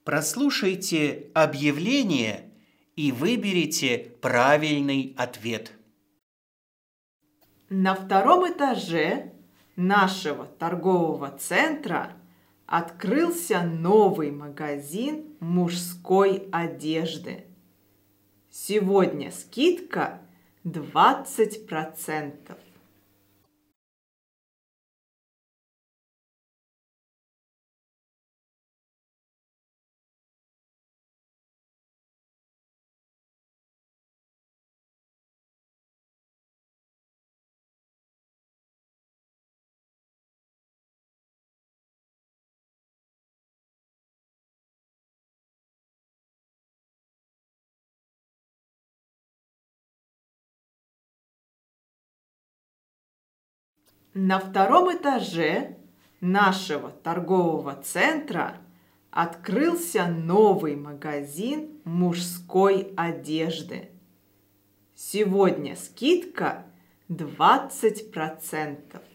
Прослушайте объявление и выберите правильный ответ. На втором этаже нашего торгового центра открылся новый магазин мужской одежды. Сегодня скидка 20%. На втором этаже нашего торгового центра открылся новый магазин мужской одежды. Сегодня скидка 20%.